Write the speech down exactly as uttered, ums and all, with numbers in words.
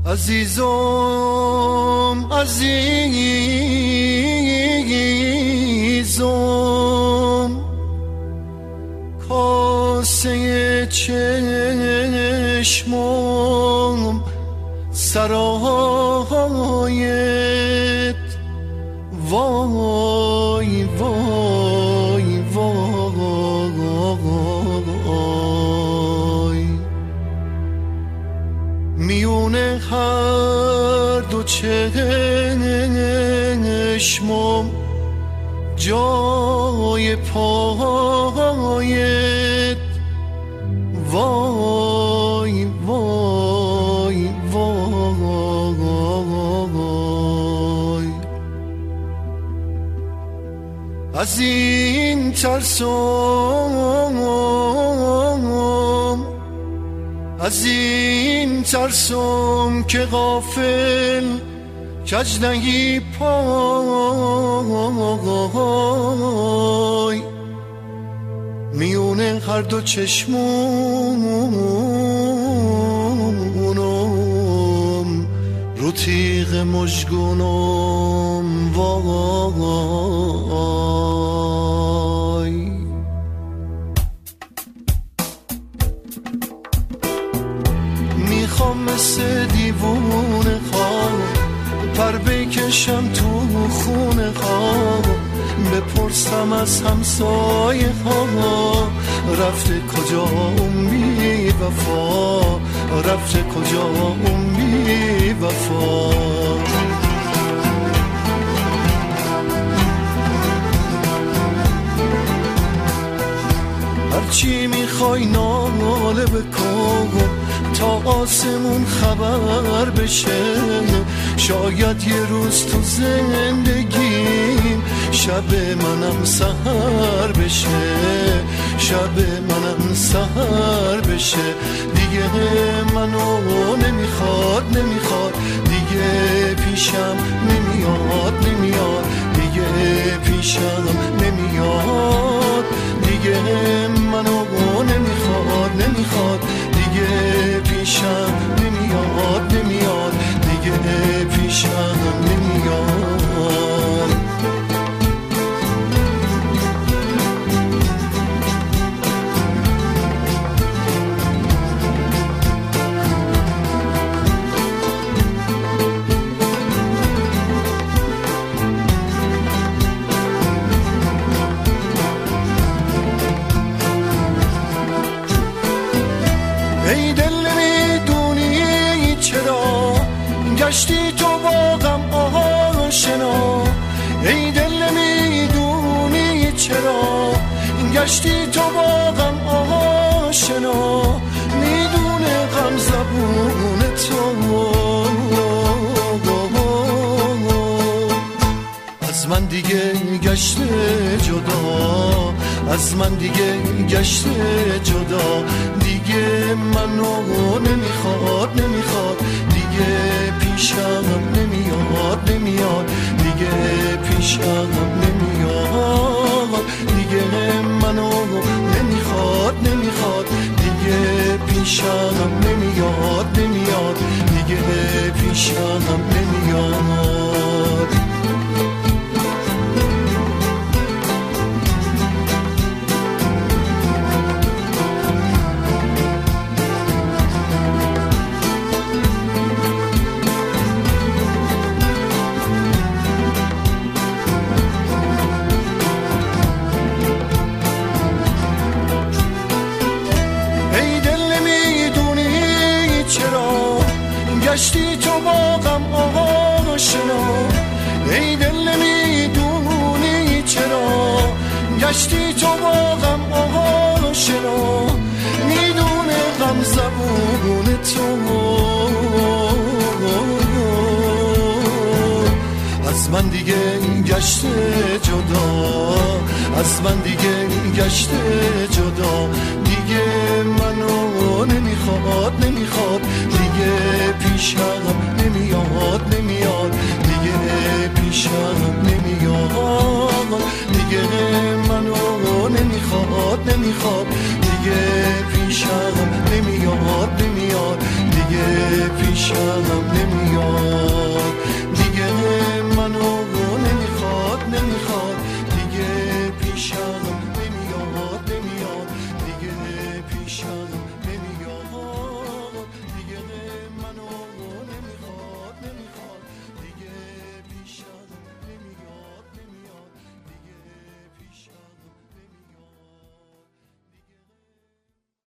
عزیزم عزیزم کاسه چشمم سرایت وای وای وای میونه هر دو چشمم جای پایت وای وای وای از این ترسم از این ترسم که غافل کجدهی پای میونه هر دو چشمونم رو تیغ مژگونم وای میخوام مثل دیوونه خواب پر بکشم تو خونه خواب بپرسم از همسایه ها رفته کجا اون بی وفا رفته کجا اون بی وفا هرچی میخوای ناله بکن تا آسمون خبر بشه شاید یه روز تو زندگیم شب منم سحر بشه شب منم سحر بشه دیگه منو نمیخواد نمیخواد دیگه پیشم نمیاد نمیاد دیگه پیشم نمیاد دیگه منو نمیخواد نمیخواد دیگه پیشم نمیاد نمیاد دیگه پیشم نمیاد ای دل میدونی چرا گشتی تو باغم آشنا ای دل میدونی چرا گشتی تو باغم آشنا میدونه غم زبون تو از من دیگه گشته جدا از من دیگه گشته جدا دیگه منو نمیخواد نمیخواد دیگه پیشم نمیاد نمیاد دیگه پیشم نمیاد دیگه منو نمیخواد نمیخواد دیگه پیشم نمیاد نمیاد دیگه پیشم نمیاد گشتی تو باغم آشنا ای دل میدونی چرا گشتی تو باغم آشنا میدونه غم زبون تو از من دیگه گشته جدا از من دیگه گشته جدا دیگه منو نمیخواد نمیخواد دیگه پیشم نمیاد نمیاد دیگه پیشم نمیاد دیگه منو نمیخواد نمیخواد دیگه پیشم نمیاد نمیاد دیگه پیشم نمیاد.